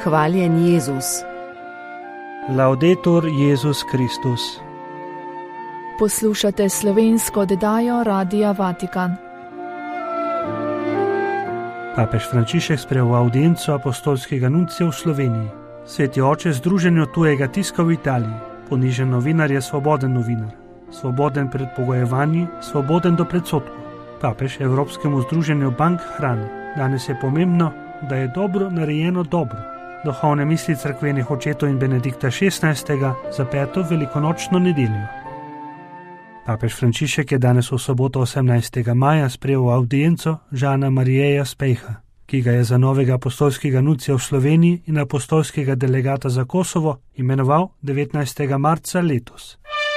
Hvaljen Jezus. Laudetur Jezus Kristus. Poslušate slovensko oddajo Radia Vatikan. Papež Frančišek sprejel audienco apostolskega nuncija v Sloveniji. Sveti oče Združenju tujega tiska v Italiji. Ponižen novinar je svoboden novinar. Svoboden pred pogojevanji, svoboden do predsodkov. Papež Evropskemu združenju bank hrani. Danes je pomembno, da je dobro narejeno dobro. Duhovne misli cerkvenih očetov in Benedikta XVI. Za 5. velikonočno nedeljo. Papež Frančišek je danes v soboto 18. maja sprejel audienco Žana Marijeja Spejha, ki ga je za novega apostolskega nuncija v Sloveniji in apostolskega delegata za Kosovo imenoval 19. marca letos.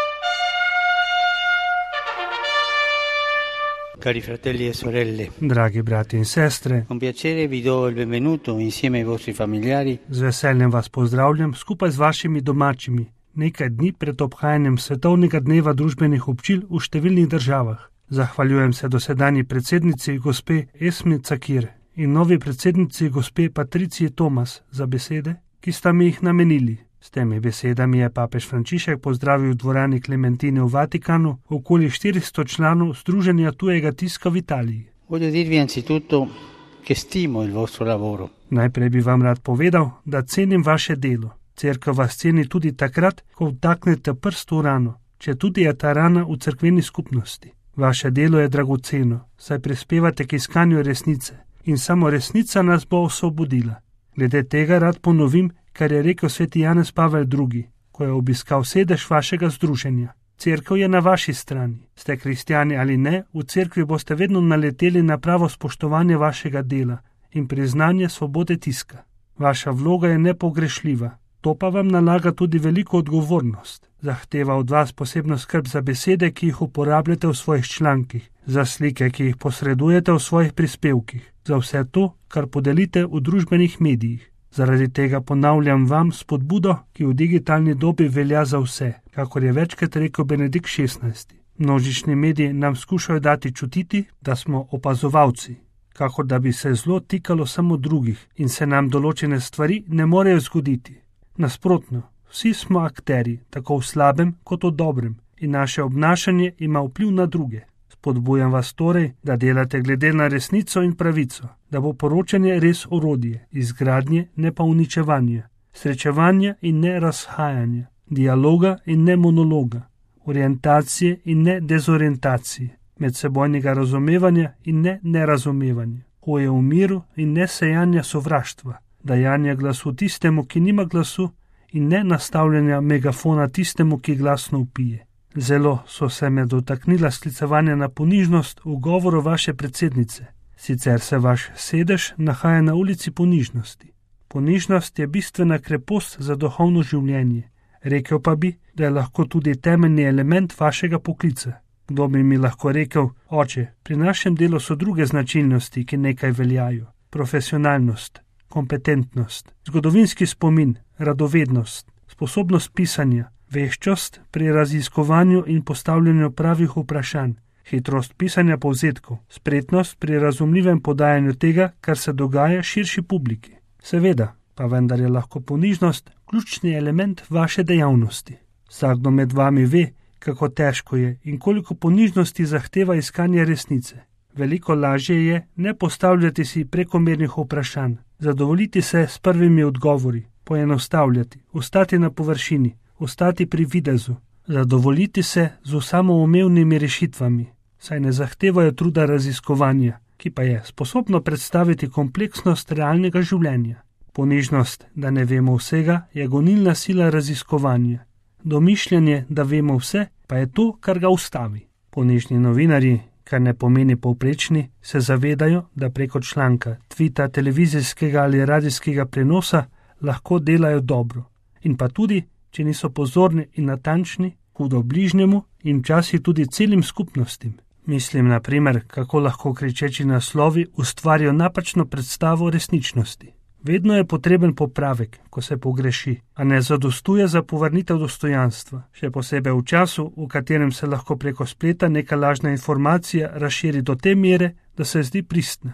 Cari fratelli e sorelle, Dragi brati in sestre, con piacere vi do il benvenuto insieme ai vostri familiari. Z veseljem vas pozdravljam skupaj z vašimi domačimi, nekaj dni pred obhajanjem Svetovnega dneva družbenih občil v številnih državah. Zahvaljujem se dosedanji predsednici gospe Esmi Cakir in novi predsednici gospe Patriciji Tomas za besede, ki sta mi jih namenili. S temi besedami je papež Frančišek pozdravil v dvorani Klementine v Vatikanu okoli 400 članov Združenja tujega tiska v Italiji. Voglio dirvi anzitutto che stimo il vostro lavoro. Najprej bi vam rad povedal, da cenim vaše delo. Cerkev vas ceni tudi takrat, ko vtaknete prst v rano, če tudi je ta rana v cerkveni skupnosti. Vaše delo je dragoceno, saj prispevate k iskanju resnice in samo resnica nas bo osvobodila. Glede tega rad ponovim, kar je rekel sveti Janez Pavel II., ko je obiskal sedež vašega združenja. Cerkev je na vaši strani. Ste kristjani ali ne, v cerkvi boste vedno naleteli na pravo spoštovanje vašega dela in priznanje svobode tiska. Vaša vloga je nepogrešljiva. To pa vam nalaga tudi veliko odgovornost. Zahteva od vas posebno skrb za besede, ki jih uporabljate v svojih člankih, za slike, ki jih posredujete v svojih prispevkih, za vse to, kar podelite v družbenih medijih. Zaradi tega ponavljam vam spodbudo, ki v digitalni dobi velja za vse, kakor je večkrat rekel Benedikt XVI. Množični mediji nam skušajo dati čutiti, da smo opazovalci, kakor da bi se zlo tikalo samo drugih in se nam določene stvari ne morejo zgoditi. Nasprotno, vsi smo akteri, tako v slabem kot v dobrem, in naše obnašanje ima vpliv na druge. Spodbujam vas torej, da delate glede na resnico in pravico, da bo poročanje res orodje, izgradnje, ne pa uničevanje, srečevanja in ne razhajanja, dialoga in ne monologa, orientacije in ne dezorientacije, medsebojnega razumevanja in ne nerazumevanja, hoje v miru in ne sejanja sovraštva, dajanja glasu tistemu, ki nima glasu, in ne nastavljanja megafona tistemu, ki glasno vpije. Zelo so se me dotaknila sklicevanja na ponižnost v govoru vaše predsednice. Sicer se vaš sedež nahaja na ulici Ponižnosti. Ponižnost je bistvena krepost za duhovno življenje. Rekel pa bi, da je lahko tudi temeljni element vašega poklica. Kdo bi mi lahko rekel, oče, pri našem delu so druge značilnosti, ki nekaj veljajo. Profesionalnost, kompetentnost, zgodovinski spomin, radovednost, sposobnost pisanja, veščost pri raziskovanju in postavljanju pravih vprašanj, hitrost pisanja povzetkov, spretnost pri razumljivem podajanju tega, kar se dogaja širši publiki. Seveda, pa vendar je lahko ponižnost ključni element vaše dejavnosti. Vsakdo med vami ve, kako težko je in koliko ponižnosti zahteva iskanje resnice. Veliko lažje je ne postavljati si prekomernih vprašanj, zadovoljiti se s prvimi odgovori, poenostavljati, ostati na površini, ostati pri videzu, zadovoljiti se z samoumevnimi rešitvami, saj ne zahtevajo truda raziskovanja, ki pa je sposobno predstaviti kompleksnost realnega življenja. Ponižnost, da ne vemo vsega, je gonilna sila raziskovanja. Domišljanje, da vemo vse, pa je to, kar ga ustavi. Ponižni novinarji, kar ne pomeni povprečni, se zavedajo, da preko članka, tvita, televizijskega ali radijskega prenosa lahko delajo dobro. In pa tudi, če niso pozorni in natančni, hudo bližnjemu in včasih tudi celim skupnostim. Mislim, na primer, kako lahko kričeči naslovi ustvarijo napačno predstavo resničnosti. Vedno je potreben popravek, ko se pogreši, a ne zadostuje za povrnitev dostojanstva, še posebej v času, v katerem se lahko preko spleta neka lažna informacija razširi do te mere, da se zdi pristna.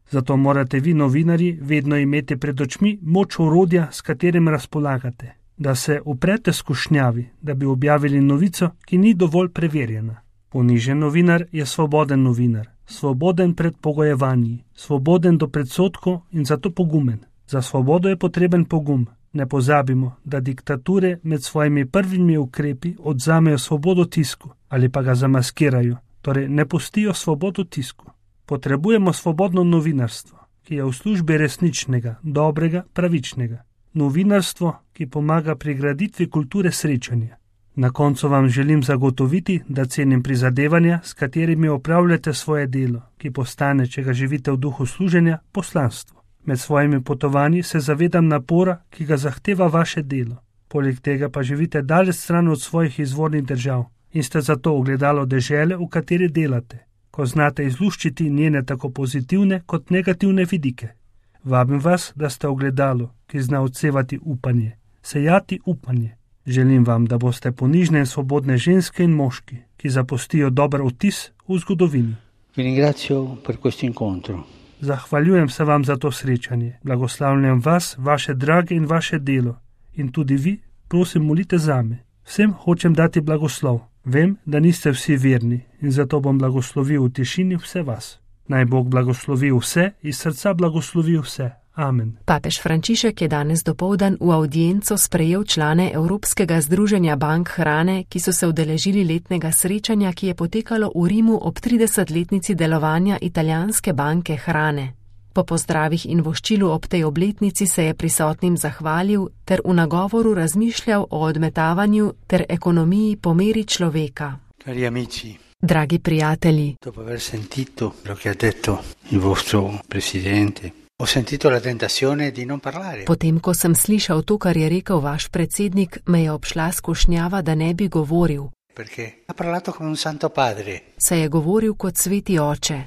Zato morate vi, novinarji, vedno imeti pred očmi moč orodja, s katerim razpolagate, da se uprete skušnjavi, da bi objavili novico, ki ni dovolj preverjena. Ponižen novinar je svoboden novinar, svoboden pred pogojevanji, svoboden do predsodkov in zato pogumen. Za svobodo je potreben pogum. Ne pozabimo, da diktature med svojimi prvimi ukrepi odzamejo svobodo tisku ali pa ga zamaskirajo, torej ne pustijo svobodo tisku. Potrebujemo svobodno novinarstvo, ki je v službi resničnega, dobrega, pravičnega. Novinarstvo, ki pomaga pri graditvi kulture srečanja. Na koncu vam želim zagotoviti, da cenim prizadevanja, s katerimi opravljate svoje delo, ki postane, če ga živite v duhu služenja, poslanstvo. Med svojimi potovanji se zavedam napora, ki ga zahteva vaše delo. Poleg tega pa živite daleč stran od svojih izvornih držav in ste zato ogledalo dežele, v kateri delate, ko znate izluščiti njene tako pozitivne kot negativne vidike. Vabim vas, da ste ogledalo, ki zna odsevati upanje, sejati upanje. Želim vam, da boste ponižne in svobodne ženske in moški, ki zapustijo dober vtis v zgodovini. Vi ringrazio per questo incontro. Zahvaljujem se vam za to srečanje. Blagoslavljam vas, vaše drage in vaše delo. In tudi vi, prosim, molite zame. Vsem hočem dati blagoslov. Vem, da niste vsi verni in zato bom blagoslovil v tišini vse vas. Naj Bog blagoslovi vse, iz srca blagoslovi vse. Amen. Papež Frančišek je danes dopoldan v avdienco sprejel člane Evropskega združenja bank hrane, ki so se udeležili letnega srečanja, ki je potekalo v Rimu ob 30-letnici delovanja italijanske banke hrane. Po pozdravih in voščilu ob tej obletnici se je prisotnim zahvalil ter v nagovoru razmišljal o odmetavanju ter ekonomiji po meri človeka. Cari amici, dragi prijatelji, dopo aver sentito lo che ha detto il vostro presidente, ho sentito la tentazione di non parlare. Potem, ko sem slišal to, kar je rekel vaš predsednik, me je obšla skušnjava, da ne bi govoril. Perché ha parlato come un santo padre. Se je govoril kot sveti oče.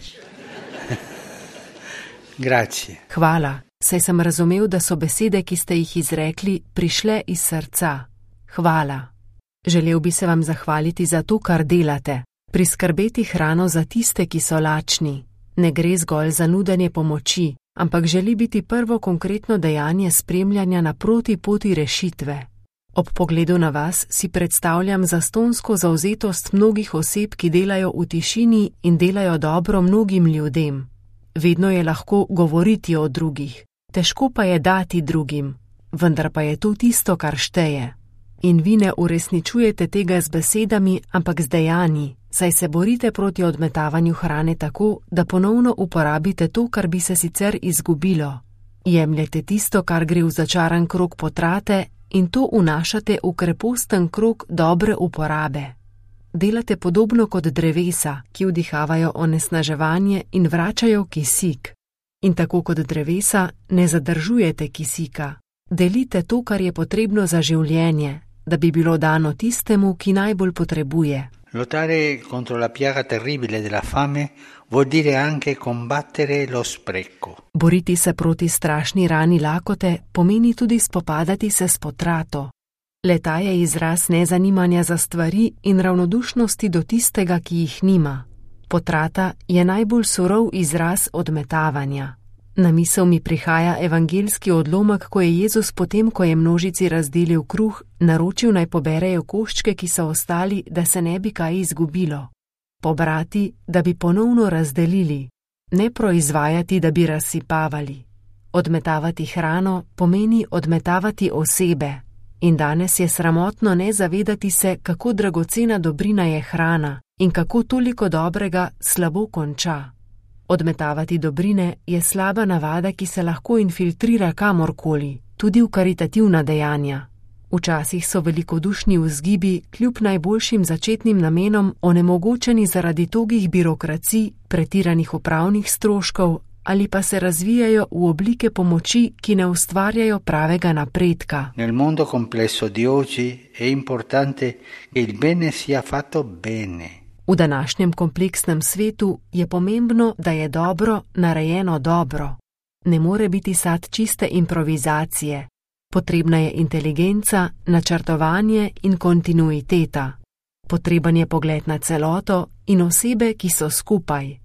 Grazie. Hvala, saj sem razumel, da so besede, ki ste jih izrekli, prišle iz srca. Hvala. Želel bi se vam zahvaliti za to, kar delate. Priskrbeti hrano za tiste, ki so lačni. Ne gre zgolj za nudenje pomoči, ampak želi biti prvo konkretno dejanje spremljanja na proti poti rešitve. Ob pogledu na vas si predstavljam zastonsko zavzetost mnogih oseb, ki delajo v tišini in delajo dobro mnogim ljudem. Vedno je lahko govoriti o drugih, težko pa je dati drugim, vendar pa je to tisto, kar šteje. In vi ne uresničujete tega z besedami, ampak z dejanji, saj se borite proti odmetavanju hrane tako, da ponovno uporabite to, kar bi se sicer izgubilo. Jemljete tisto, kar gre v začaran krog potrate in to vnašate v kreposten krog dobre uporabe. Delate podobno kot drevesa, ki vdihavajo onesnaževanje in vračajo kisik. In tako kot drevesa ne zadržujete kisika. Delite to, kar je potrebno za življenje, da bi bilo dano tistemu, ki najbolj potrebuje. Lottare contro la piaga terribile della fame vuol dire anche combattere lo spreco. Boriti se proti strašni rani lakote pomeni tudi spopadati se s potrato. Le-ta je izraz nezanimanja za stvari in ravnodušnosti do tistega, ki jih nima. Potrata je najbolj surov izraz odmetavanja. Na misel mi prihaja evangeljski odlomek, ko je Jezus potem, ko je množici razdelil kruh, naročil naj poberejo koščke, ki so ostali, da se ne bi kaj izgubilo. Pobrati, da bi ponovno razdelili, ne proizvajati, da bi razsipavali. Odmetavati hrano pomeni odmetavati osebe. In danes je sramotno ne zavedati se, kako dragocena dobrina je hrana in kako toliko dobrega slabo konča. Odmetavati dobrine je slaba navada, ki se lahko infiltrira kamorkoli, tudi v karitativna dejanja. Včasih so velikodušni vzgibi, kljub najboljšim začetnim namenom, onemogočeni zaradi togih birokracij, pretiranih upravnih stroškov ali pa se razvijajo v oblike pomoči, ki ne ustvarjajo pravega napredka. Nel mondo complesso di oggi è importante che il bene sia fatto bene. V današnjem kompleksnem svetu je pomembno, da je dobro narejeno dobro. Ne more biti sad čiste improvizacije. Potrebna je inteligenca, načrtovanje in kontinuiteta. Potreben je pogled na celoto in osebe, ki so skupaj.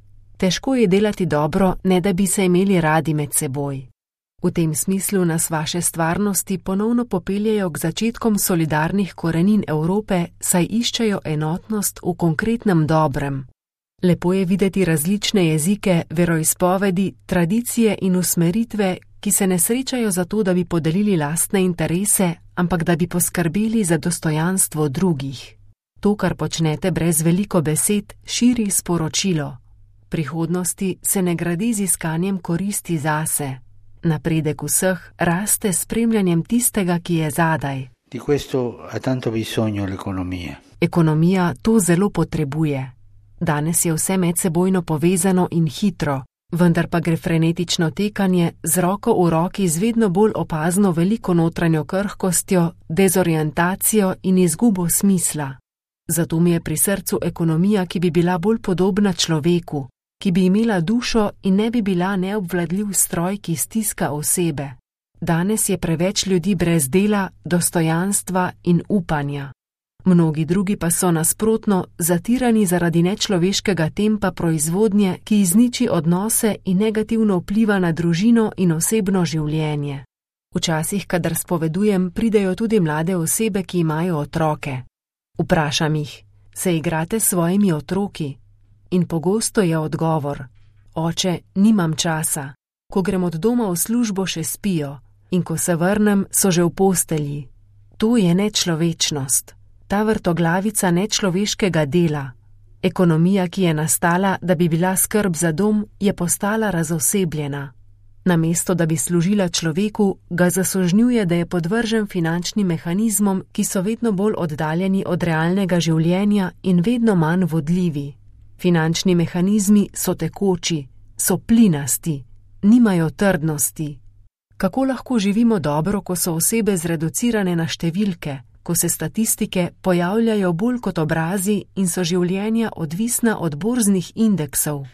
Težko je delati dobro, ne da bi se imeli radi med seboj. V tem smislu nas vaše stvarnosti ponovno popeljejo k začetkom solidarnih korenin Evrope, saj iščejo enotnost v konkretnem dobrem. Lepo je videti različne jezike, veroizpovedi, tradicije in usmeritve, ki se ne srečajo zato, da bi podelili lastne interese, ampak da bi poskrbeli za dostojanstvo drugih. To, kar počnete brez veliko besed, širi sporočilo. Prihodnosti se ne gradi z iskanjem koristi zase. Napredek vseh raste s spremljanjem tistega, ki je zadaj. Di questo ha tanto bisogno l'economia. Ekonomija to zelo potrebuje. Danes je vse medsebojno povezano in hitro, vendar pa gre frenetično tekanje z roko v roki z vedno bolj opazno veliko notranjo krhkostjo, dezorientacijo in izgubo smisla. Zato mi je pri srcu ekonomija, ki bi bila bolj podobna človeku, ki bi imela dušo in ne bi bila neobvladljiv stroj, ki stiska osebe. Danes je preveč ljudi brez dela, dostojanstva in upanja. Mnogi drugi pa so nasprotno zatirani zaradi nečloveškega tempa proizvodnje, ki izniči odnose in negativno vpliva na družino in osebno življenje. Včasih, kadar spovedujem, pridejo tudi mlade osebe, ki imajo otroke. Vprašam jih, se igrate s svojimi otroki? In pogosto je odgovor: oče, nimam časa. Ko grem od doma v službo, še spijo, in ko se vrnem, so že v postelji. To je nečlovečnost. Ta vrtoglavica nečloveškega dela. Ekonomija, ki je nastala, da bi bila skrb za dom, je postala razosebljena. Namesto, da bi služila človeku, ga zasožnjuje, da je podvržen finančnim mehanizmom, ki so vedno bolj oddaljeni od realnega življenja in vedno manj vodljivi. Finančni mehanizmi so tekoči, so plinasti, nimajo trdnosti. Kako lahko živimo dobro, ko so osebe zreducirane na številke, ko se statistike pojavljajo bolj kot obrazi in so življenja odvisna od borznih indeksov?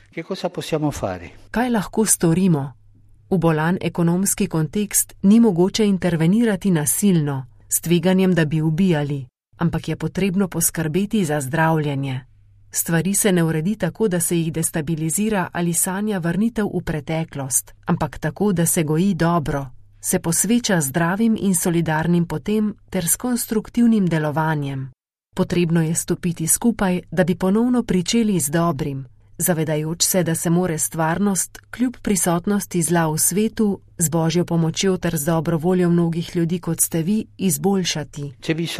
Kaj lahko storimo? V bolan ekonomski kontekst ni mogoče intervenirati nasilno, s tveganjem, da bi ubijali, ampak je potrebno poskrbeti za zdravljenje. Stvari se ne uredi tako, da se jih destabilizira ali sanja vrnitev v preteklost, ampak tako, da se goji dobro, se posveča zdravim in solidarnim potem ter s konstruktivnim delovanjem. Potrebno je stopiti skupaj, da bi ponovno pričeli z dobrim, zavedajoč se, da se more stvarnost, kljub prisotnosti zla v svetu, z Božjo pomočjo ter z dobro voljo mnogih ljudi, kot ste vi, izboljšati.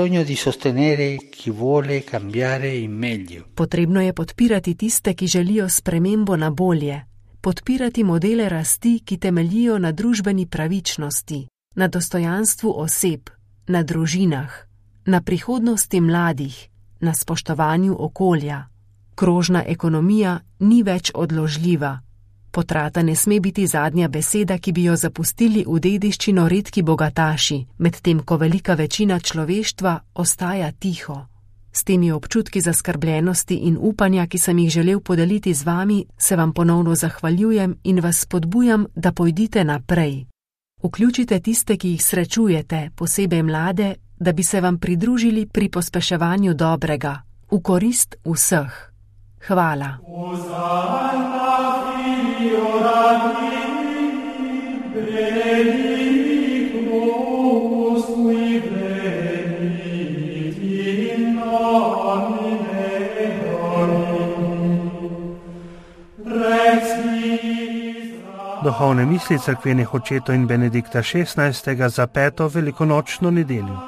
Potrebno je podpirati tiste, ki želijo spremembo na bolje, podpirati modele rasti, ki temeljijo na družbeni pravičnosti, na dostojanstvu oseb, na družinah, na prihodnosti mladih, na spoštovanju okolja. Krožna ekonomija ni več odložljiva. Potrata ne sme biti zadnja beseda, ki bi jo zapustili v dediščino redki bogataši, medtem ko velika večina človeštva ostaja tiho. S temi občutki zaskrbljenosti in upanja, ki sem jih želel podeliti z vami, se vam ponovno zahvaljujem in vas spodbujam, da pojdite naprej. Vključite tiste, ki jih srečujete, posebej mlade, da bi se vam pridružili pri pospeševanju dobrega, v korist vseh. Hvala. Duhovne misli cerkvenih očetov in Benedikta XVI. Za 5. velikonočno nedeljo.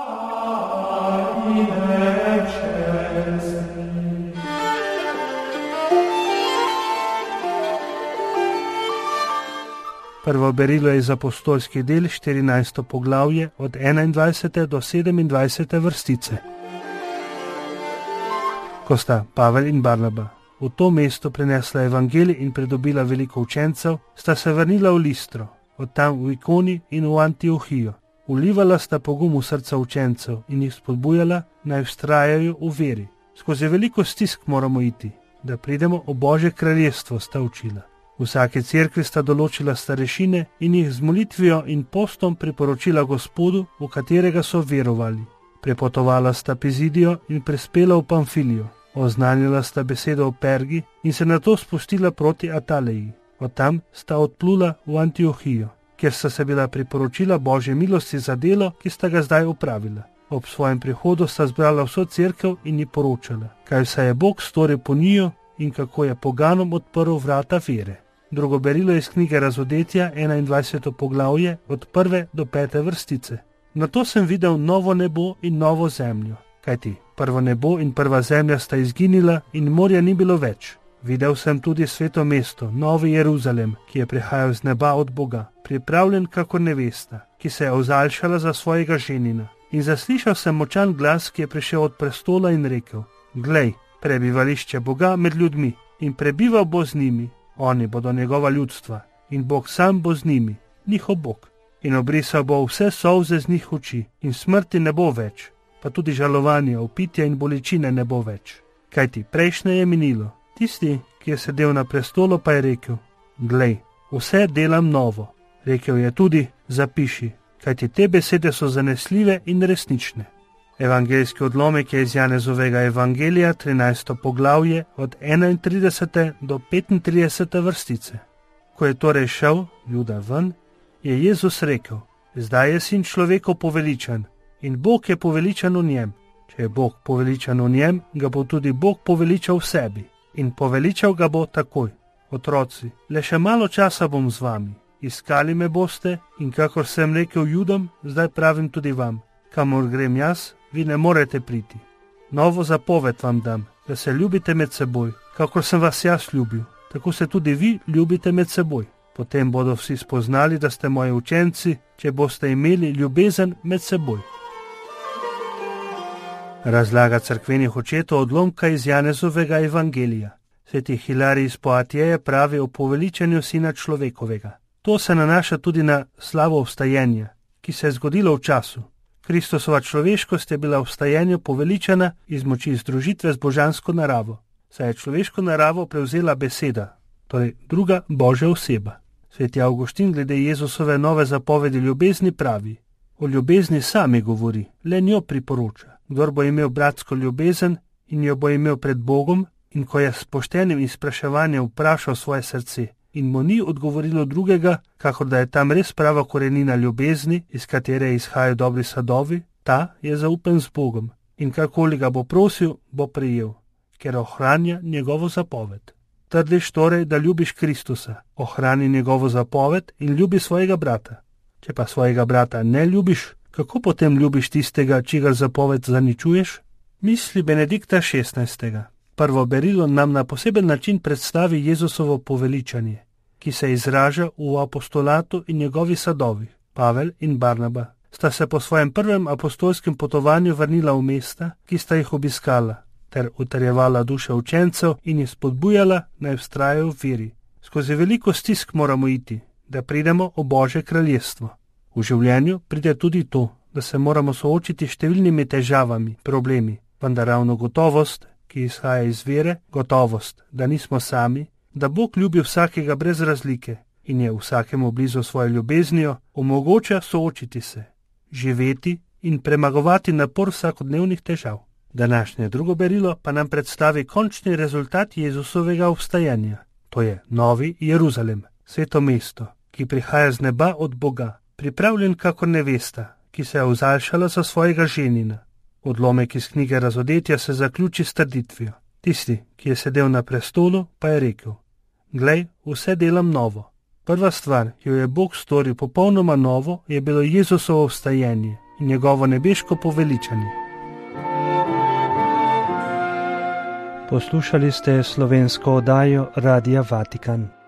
Prvo berilo je iz apostolskih del, 14. poglavje, od 21. do 27. vrstice. Ko sta Pavel in Barnaba v to mesto prinesla evangelij in pridobila veliko učencev, sta se vrnila v Listro, od tam v Ikoni in v Antiohijo. Vlivala sta pogum v srca učencev in jih spodbujala, naj vztrajajo v veri. Skozi veliko stisk moramo iti, da pridemo v Božje kraljestvo, sta učila. V vsake cerkvi sta določila starešine in jih z molitvijo in postom priporočila Gospodu, v katerega so verovali. Prepotovala sta Pizidijo in prispela v Pamfilijo. Oznanjala sta besedo o Pergi in se nato spustila proti Ataleji. Od tam sta odplula v Antiohijo, kjer sta se bila priporočila Božje milosti za delo, ki sta ga zdaj opravila. Ob svojem prihodu sta zbrala vso cerkev in ji poročala, kaj vse je Bog storil po njiju in kako je poganom odprl vrata vere. Drugo berilo iz knjige Razodetja, 21. poglavje, od 1. do 5. vrstice. Nato sem videl novo nebo in novo zemljo, kajti prvo nebo in prva zemlja sta izginila in morja ni bilo več. Videl sem tudi sveto mesto, Novi Jeruzalem, ki je prihajal z neba od Boga, pripravljen kakor nevesta, ki se je ozaljšala za svojega ženina. In zaslišal sem močan glas, ki je prišel od prestola in rekel: Glej, prebivališče Boga med ljudmi in prebival bo z njimi. Oni bodo njegova ljudstva in Bog sam bo z njimi, njihov Bog. In obrisal bo vse solze z njih oči in smrti ne bo več, pa tudi žalovanja, opitja in bolečine ne bo več. Kajti prejšnje je minilo. Tisti, ki je sedel na prestolu, pa je rekel: Glej, vse delam novo. Rekel je tudi: Zapiši, kajti te besede so zanesljive in resnične. Evangeljski odlomek je iz Janezovega evangelija, 13. poglavje, od 31. do 35. vrstice. Ko je torej šel Juda ven, je Jezus rekel: Zdaj je sin človekov poveličan in Bog je poveličan v njem. Če je Bog poveličan v njem, ga bo tudi Bog poveličal v sebi. In poveličal ga bo takoj. Otroci, le še malo časa bom z vami. Iskali me boste in kakor sem rekel Judom, zdaj pravim tudi vam. Kamor grem jaz, vi ne morete priti. Novo zapoved vam dam, da se ljubite med seboj, kakor sem vas jaz ljubil. Tako se tudi vi ljubite med seboj. Potem bodo vsi spoznali, da ste moji učenci, če boste imeli ljubezen med seboj. Razlaga cerkvenih očetov odlomka iz Janezovega evangelija. Sveti Hilarij iz Poatijeja pravi o poveličanju sina človekovega. To se nanaša tudi na slavo vstajenja, ki se je zgodilo v času. Kristusova človeškost je bila v vstajenju poveličana iz moči združitve z božansko naravo, saj je človeško naravo prevzela beseda, torej druga Božja oseba. Sveti Avguštin glede Jezusove nove zapovedi ljubezni pravi: O ljubezni sami govori, le njo priporoča. Kdor bo imel bratsko ljubezen in jo bo imel pred Bogom, in ko je s poštenim izpraševanjem vprašal svoje srce in mu ni odgovorilo drugega, kakor da je tam res prava korenina ljubezni, iz katere izhajajo dobri sadovi, ta je zaupen z Bogom in karkoli ga bo prosil, bo prejel, ker ohranja njegovo zapoved. Trdiš torej, da ljubiš Kristusa, ohrani njegovo zapoved in ljubi svojega brata. Če pa svojega brata ne ljubiš, kako potem ljubiš tistega, čigar zapoved zaničuješ? Misli Benedikta XVI. Prvo berilo nam na poseben način predstavi Jezusovo poveličanje, ki se izraža v apostolatu in njegovi sadovih. Pavel in Barnaba sta se po svojem prvem apostolskem potovanju vrnila v mesta, ki sta jih obiskala, ter utrjevala duše učencev in jih spodbujala, naj vztrajajo v veri. Skozi veliko stisk moramo iti, da pridemo v Božje kraljestvo. V življenju pride tudi to, da se moramo soočiti s številnimi težavami, problemi, vendar ravno gotovost, ki izhaja iz vere, gotovost, da nismo sami, da Bog ljubi vsakega brez razlike in je vsakemu blizu svojo ljubeznijo, omogoča soočiti se, živeti in premagovati napor vsakodnevnih težav. Današnje drugo berilo pa nam predstavi končni rezultat Jezusovega vstajanja. To je Novi Jeruzalem, sveto mesto, ki prihaja z neba od Boga, pripravljen kakor nevesta, ki se je ozaljšala za svojega ženina. Odlomek iz knjige Razodetja se zaključi s trditvijo. Tisti, ki je sedel na prestolu, pa je rekel: Glej, vse delam novo. Prva stvar, ki jo je Bog storil popolnoma novo, je bilo Jezusovo vstajenje in njegovo nebeško poveličanje. Poslušali ste slovensko oddajo Radia Vatikan.